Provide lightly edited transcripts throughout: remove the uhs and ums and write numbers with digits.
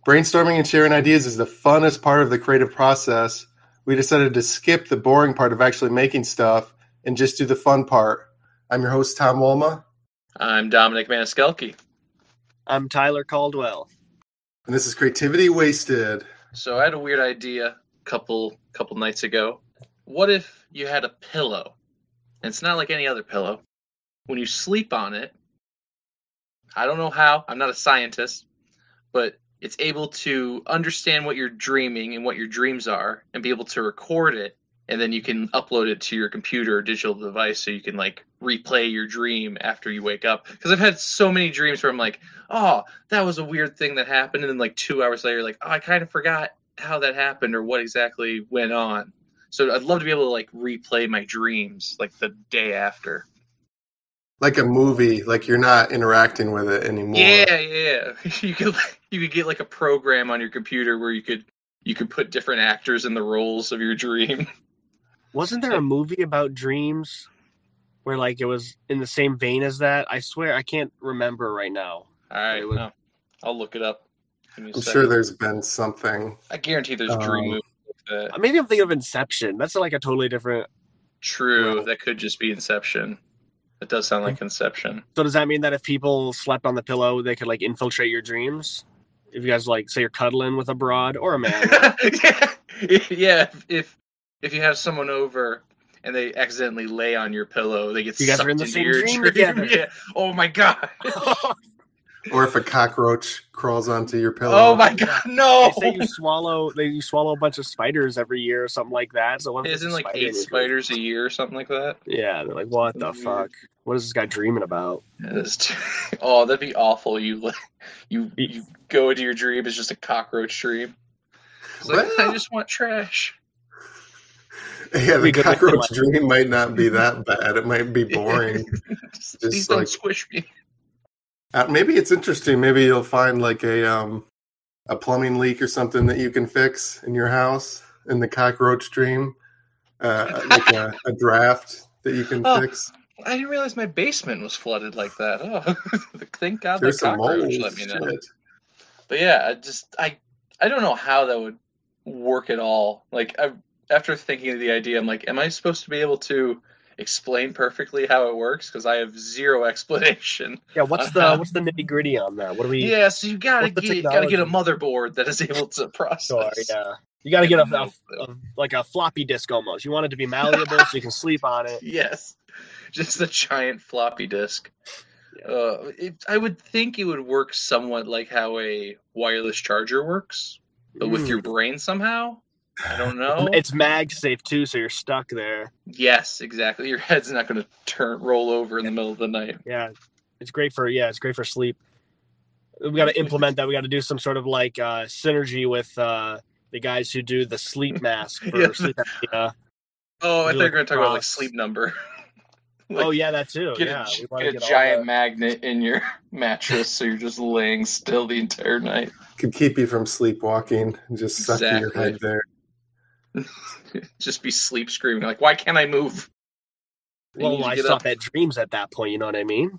Brainstorming and sharing ideas is the funnest part of the creative process. We decided to skip the boring part of actually making stuff and just do the fun part. I'm your host, Tom Wolma. I'm Dominic Maniskelke. I'm Tyler Caldwell. And this is Creativity Wasted. So I had a weird idea a couple nights ago. What if you had a pillow? And it's not like any other pillow. When you sleep on it, I don't know how, I'm not a scientist, but it's able to understand what you're dreaming and what your dreams are and be able to record it. And then you can upload it to your computer or digital device so you can like replay your dream after you wake up. Because I've had so many dreams where I'm like, oh, that was a weird thing that happened. And then like 2 hours later, like, oh, I kind of forgot how that happened or what exactly went on. So I'd love to be able to like replay my dreams like the day after. Like a movie, like you're not interacting with it anymore. Yeah. You could get like a program on your computer where you could put different actors in the roles of your dream. Wasn't there a movie about dreams where like it was in the same vein as that? I swear I can't remember right now. All right, I'll look it up. I'm sure there's been something. I guarantee there's dream movies like that. Maybe I'm thinking of Inception. That's like a totally different. True, that could just be Inception. It does sound like Inception. So does that mean that if people slept on the pillow, they could like infiltrate your dreams? If you guys like say you're cuddling with a broad or a man? Yeah. If you have someone over and they accidentally lay on your pillow, they get you guys sucked are in the into same your dream dream. together. Yeah. Oh my god. Or if a cockroach crawls onto your pillow. Oh my god, no! They say you swallow a bunch of spiders every year or something like that. So isn't like 8 spiders a year or something like that? Yeah, they're like, what the fuck? What is this guy dreaming about? Oh, that'd be awful. You go into your dream, it's just a cockroach dream. It's like, I just want trash. Yeah, the cockroach dream might not be that bad. It might be boring. Please don't squish me. Maybe it's interesting. Maybe you'll find like a plumbing leak or something that you can fix in your house in the cockroach dream, like a draft that you can fix. I didn't realize my basement was flooded like that. Oh, thank God There's the cockroach let me know. But yeah, I don't know how that would work at all. Like after thinking of the idea, I'm like, am I supposed to be able to explain perfectly how it works? Because I have zero explanation. Yeah, what's the nitty gritty on that? What do we? Yeah, so you gotta get a motherboard that is able to process. Sure, yeah. You gotta get a floppy disk almost. You want it to be malleable so you can sleep on it. Yes, just a giant floppy disk. Yeah. I would think it would work somewhat like how a wireless charger works, but with your brain somehow. I don't know. It's mag safe too, so you're stuck there. Yes, exactly. Your head's not going to roll over in the middle of the night. Yeah, it's great for sleep. We got to implement that. We got to do some sort of like synergy with the guys who do the sleep mask for sleep apnea. Oh, I thought you were going to talk about like Sleep Number. Oh yeah, that too. Get a giant magnet in your mattress so you're just laying still the entire night. Could keep you from sleepwalking and just suck your head there. Just be sleep screaming like, why can't I move? Well, I stop at dreams at that point. You know what I mean?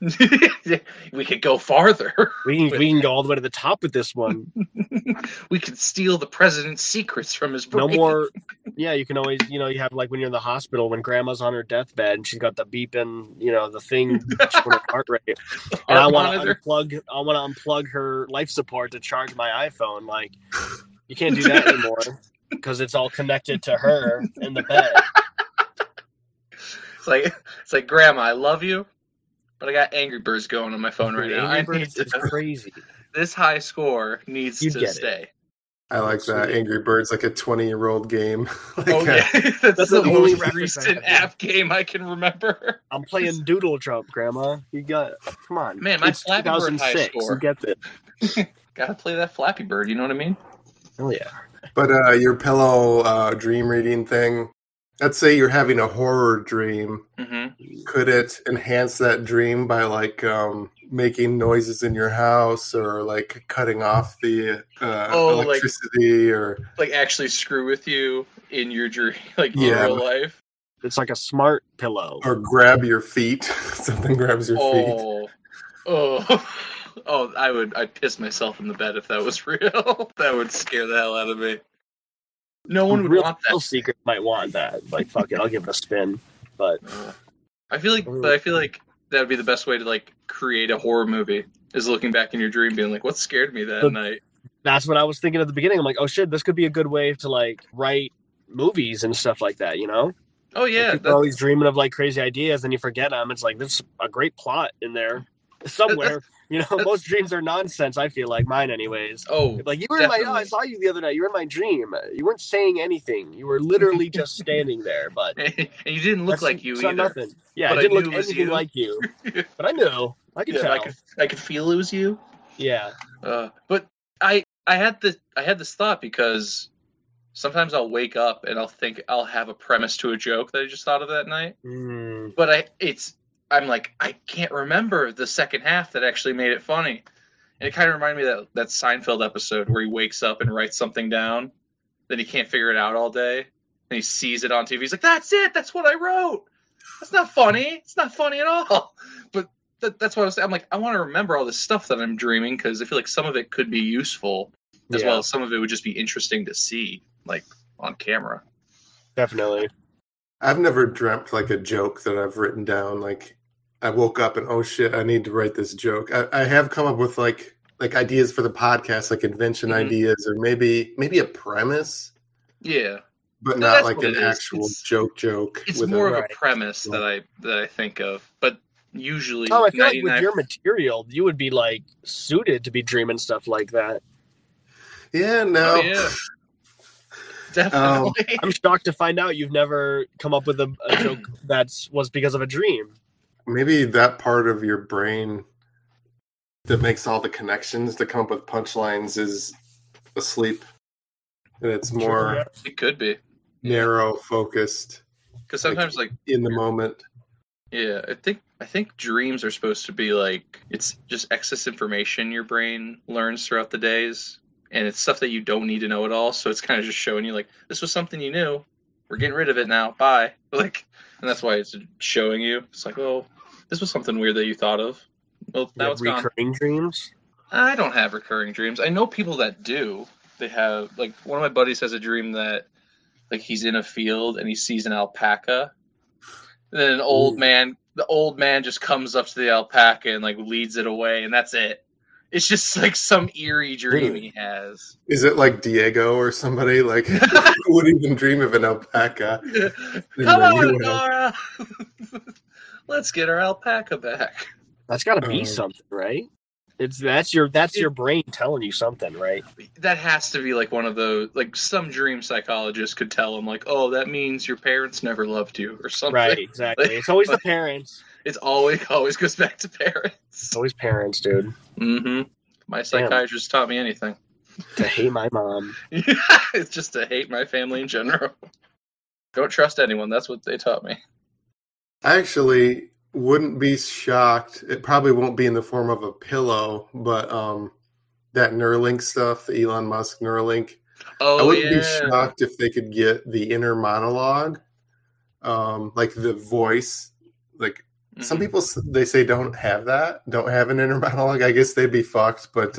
We could go farther. We can go all the way to the top with this one. We could steal the president's secrets from his brain. No more. Yeah, you can always, you have like when you're in the hospital when grandma's on her deathbed and she's got the beeping, the thing showing her heart rate. And I want to unplug her life support to charge my iPhone. Like, you can't do that anymore because it's all connected to her in the bed. It's like, Grandma, I love you, but I got Angry Birds going on my phone right now. It's crazy. This high score needs to stay. I like that. Angry Birds, like a 20-year-old game. Yeah. That's the only recent app game I can remember. I'm playing Doodle Jump, Grandma. Come on. Man, my Flappy Bird high score. You get it. Gotta play that Flappy Bird, you know what I mean? Oh, yeah. But your pillow dream reading thing, let's say you're having a horror dream. Mm-hmm. Could it enhance that dream by like making noises in your house or like cutting off the electricity or like actually screw with you in your dream, like in real life? It's like a smart pillow. Or grab your feet. Something grabs your feet. Oh, I'd piss myself in the bed if that was real. That would scare the hell out of me. No one would want that. Real secret might want that. Like, fuck it, I'll give it a spin. But I feel like that would be the best way to like create a horror movie. Is looking back in your dream, being like, "What scared me that night?" That's what I was thinking at the beginning. I'm like, "Oh shit, this could be a good way to like write movies and stuff like that." You know? Oh yeah, like, you're always dreaming of like crazy ideas, and you forget them. It's like there's a great plot in there somewhere. You know, most dreams are nonsense. I feel like mine, anyways. Oh, like you were in my. Oh, I saw you the other night. You were in my dream. You weren't saying anything. You were literally just standing there. But and you didn't look like you either. Nothing. Yeah, but I didn't look anything like you. But I knew. I could tell. I could feel it was you. Yeah. But I had this thought because sometimes I'll wake up and I'll think I'll have a premise to a joke that I just thought of that night. But I'm like, I can't remember the second half that actually made it funny. And it kind of reminded me of that Seinfeld episode where he wakes up and writes something down, then he can't figure it out all day, and he sees it on TV. He's like, that's it. That's what I wrote. That's not funny. It's not funny at all. But that's what I was saying. I'm like, I want to remember all this stuff that I'm dreaming because I feel like some of it could be useful as well as some of it would just be interesting to see, like, on camera. Definitely. I've never dreamt like a joke that I've written down. Like I woke up and, oh shit, I need to write this joke. I have come up with like ideas for the podcast, like invention ideas, or maybe a premise. Yeah. But not like an actual joke. It's more of a premise that I think of. But usually I feel like with your material, you would be like suited to be dreaming stuff like that. Yeah, no. Oh, yeah. Definitely. I'm shocked to find out you've never come up with a joke that was because of a dream. Maybe that part of your brain that makes all the connections to come up with punchlines is asleep. And it's more... It could be. Narrow, focused. Because sometimes, like... In the moment. Yeah, I think dreams are supposed to be like... It's just excess information your brain learns throughout the days. And it's stuff that you don't need to know at all. So it's kind of just showing you, like, this was something you knew. We're getting rid of it now. Bye. Like, and that's why it's showing you. It's like, oh, this was something weird that you thought of. Well, now it's gone. Recurring dreams? I don't have recurring dreams. I know people that do. They have, like, one of my buddies has a dream that, like, he's in a field and he sees an alpaca. And then the old man just comes up to the alpaca and, like, leads it away, and that's it. It's just like some eerie dream he has. Is it like Diego or somebody? Like, who would even dream of an alpaca? Come on, Nora! Let's get our alpaca back. That's got to be something, right? That's your brain telling you something, right? That has to be like one of those, like some dream psychologist could tell him, like, oh, that means your parents never loved you or something. Right, exactly. It's always the parents. It's always goes back to parents. It's always parents, dude. Mm-hmm. My psychiatrist taught me anything. To hate my mom. It's just to hate my family in general. Don't trust anyone. That's what they taught me. I actually wouldn't be shocked. It probably won't be in the form of a pillow, but that Neuralink stuff, the Elon Musk Neuralink. Oh, I wouldn't be shocked if they could get the inner monologue, like the voice, like. Some people, they say, don't have an inner monologue. I guess they'd be fucked, but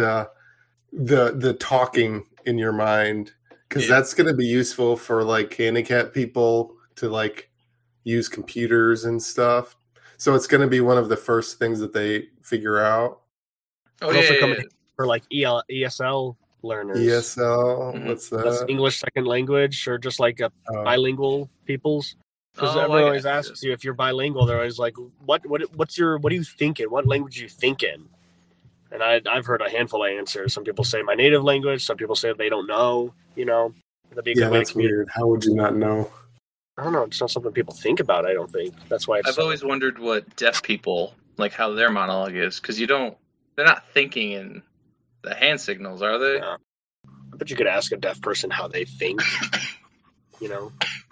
the talking in your mind, because that's going to be useful for like handicapped people to like use computers and stuff. So it's going to be one of the first things that they figure out. Oh, yeah. For like ESL learners. ESL, what's that? That's English second language, or just like a bilingual people's. Because everyone always asks you if you're bilingual. They're always like, "What are you thinking? What language are you thinking?" And I've heard a handful of answers. Some people say my native language. Some people say they don't know. You know, that'd be a good way that's weird. How would you not know? I don't know. It's not something people think about. I don't think that's why. I've always wondered what deaf people like how their monologue is, because they're not thinking in the hand signals, are they? Yeah. I bet you could ask a deaf person how they think. You know.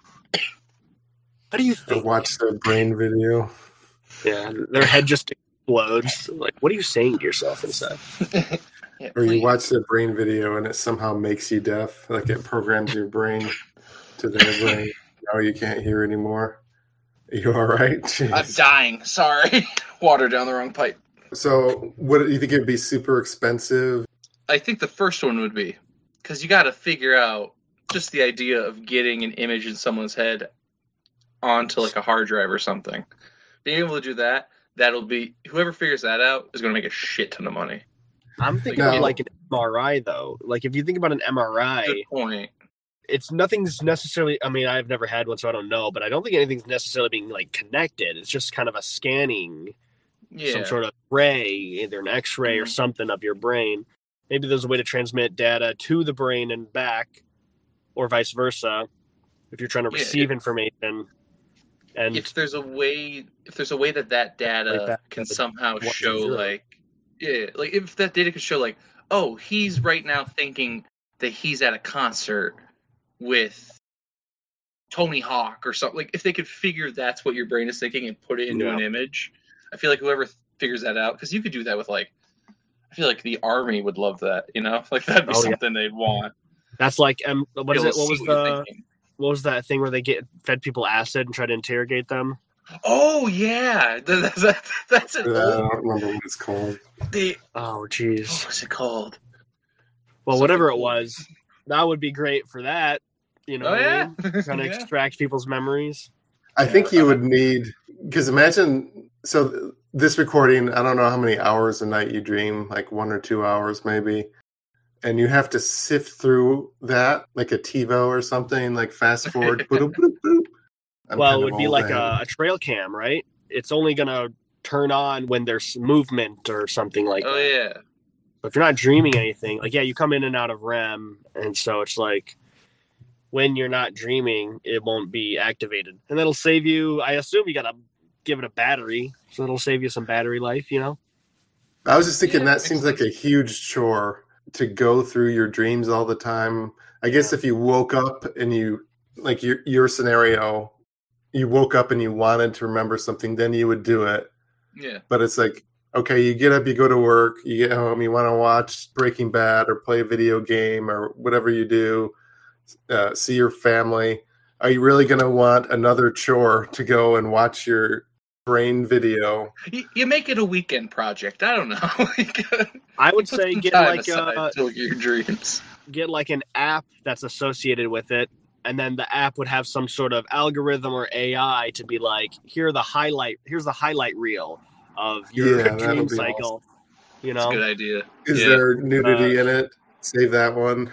What do you think? Or watch their brain video. Yeah, their head just explodes. Like, what are you saying to yourself inside? Or you watch their brain video and it somehow makes you deaf. Like it programs your brain to their brain. Now you can't hear anymore. Are you all right? Jeez. I'm dying. Sorry. Water down the wrong pipe. So, what do you think it'd be super expensive? I think the first one would be, because you got to figure out just the idea of getting an image in someone's head onto like a hard drive or something. Being able to do that, that'll be, whoever figures that out is going to make a shit ton of money. I'm thinking of like an MRI though. Like if you think about an MRI, good point. Nothing's necessarily, I mean, I've never had one, so I don't know, but I don't think anything's necessarily being like connected. It's just kind of a scanning, some sort of ray, either an X-ray or something of your brain. Maybe there's a way to transmit data to the brain and back, or vice versa, if you're trying to receive information. And if there's a way that data can somehow show like if that data could show like, oh, he's right now thinking that he's at a concert with Tony Hawk or something. Like if they could figure that's what your brain is thinking and put it into an image, I feel like whoever figures that out, because you could do that with like, I feel like the army would love that, you know, like that'd be something they'd want. That's like what is it? What was that thing where they fed people acid and try to interrogate them? Oh yeah, that's an old. I don't remember what it's called. Oh jeez, what was it called? Well, whatever it was, that would be great for that. You know, trying to extract people's memories. I think you would need, because imagine, so this recording, I don't know how many hours a night you dream, like 1 or 2 hours maybe. And you have to sift through that like a TiVo or something, like fast forward. Boop, boop, boop. Well, it would be like a trail cam, right? It's only going to turn on when there's movement or something like that. Oh, yeah. But if you're not dreaming anything, like, you come in and out of REM. And so it's like when you're not dreaming, it won't be activated. And that'll save you, I assume you got to give it a battery. So it'll save you some battery life, you know? I was just thinking that seems like a huge chore to go through your dreams all the time. I guess if you woke up and you, like your scenario, you woke up and you wanted to remember something, then you would do it. Yeah. But it's like, okay, you get up, you go to work, you get home, you want to watch Breaking Bad or play a video game or whatever you do, see your family. Are you really going to want another chore to go and watch your brain video? You make it a weekend project. I don't know. I would say get like your dreams. Get like an app that's associated with it, and then the app would have some sort of algorithm or AI to be like, here's the highlight reel of your dream cycle. Awesome. You know, that's a good idea. Is there nudity in it? Save that one.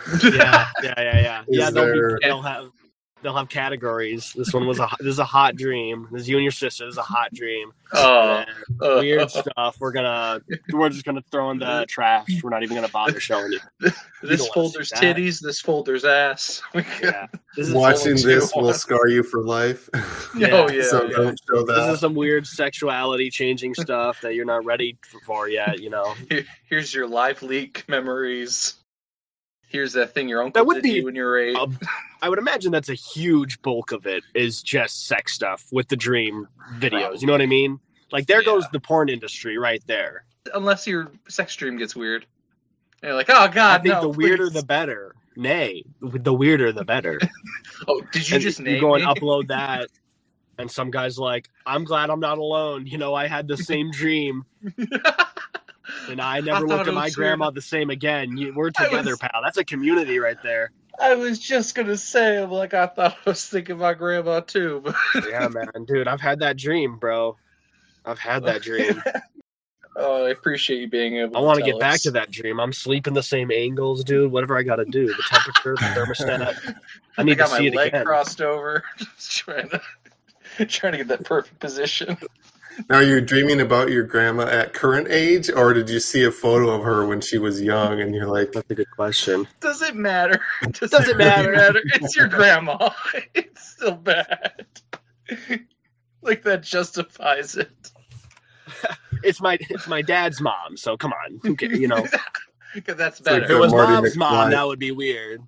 Yeah. They'll have categories. This one was this is a hot dream. This is you and your sister. This is a hot dream. Weird stuff. We're just gonna throw in the trash. We're not even gonna bother showing you. This folder's titties. This folder's ass. Watching this will scar you for life. So don't show that. This is some weird sexuality changing stuff that you're not ready for yet. You know. Here's your live leak memories. Here's that thing your uncle did to you when you were 8. I would imagine that's a huge bulk of it is just sex stuff with the dream videos. You know what I mean? Like there goes the porn industry right there. Unless your sex dream gets weird. And you're like, oh God, I think the weirder the better. Nay, the weirder the better. Oh, did you just name you go and upload that, and some guy's like, I'm glad I'm not alone. You know, I had the same dream. And I never looked at my grandma the same again. We're together, pal. That's a community right there. I was just going to say, like, I thought I was thinking my grandma too. But... Yeah, man. Dude, I've had that dream, bro. I've had that dream. Oh, I appreciate you being able to I want to get back to that dream. I'm sleeping the same angles, dude. Whatever I got to do. The temperature, the thermostat. I need to see it again. I got my leg crossed over. Just trying to get that perfect position. Now, are you dreaming about your grandma at current age, or did you see a photo of her when she was young and you're like... That's a good question. Does it matter? Does it matter? It's your grandma. It's still bad. Like, that justifies it. It's my dad's mom, so come on. Okay, you know. That's better. If it was Mom's mom, that would be weird.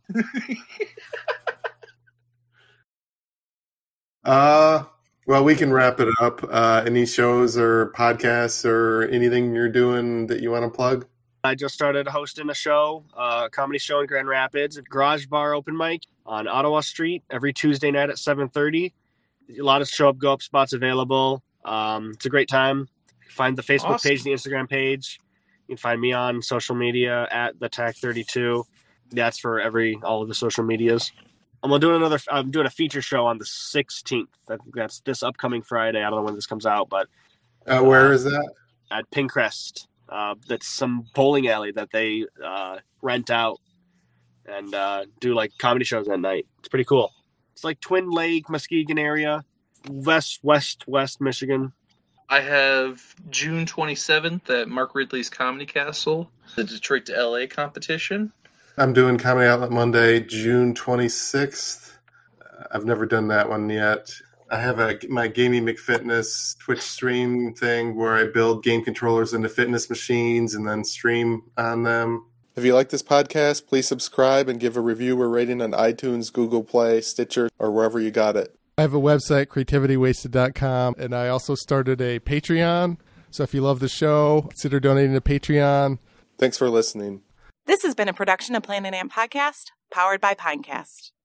Well, we can wrap it up. Any shows or podcasts or anything you're doing that you want to plug? I just started hosting a show, a comedy show in Grand Rapids, a Garage Bar open mic on Ottawa Street every Tuesday night at 7:30. A lot of show up, go up spots available. It's a great time. Find the Facebook page, the Instagram page. You can find me on social media at TheTac32. That's for all of the social medias. I'm doing a feature show on the 16th. That's this upcoming Friday. I don't know when this comes out, but where is that? At Pinecrest. That's some bowling alley that they rent out and do like comedy shows at night. It's pretty cool. It's like Twin Lake, Muskegon area, west Michigan. I have June 27th at Mark Ridley's Comedy Castle, the Detroit to LA competition. I'm doing Comedy Outlet Monday, June 26th. I've never done that one yet. I have my Gaming McFitness Twitch stream thing where I build game controllers into fitness machines and then stream on them. If you like this podcast, please subscribe and give a review or rating on iTunes, Google Play, Stitcher, or wherever you got it. I have a website, creativitywasted.com, and I also started a Patreon. So if you love the show, consider donating to Patreon. Thanks for listening. This has been a production of Planet Amp Podcast, powered by Pinecast.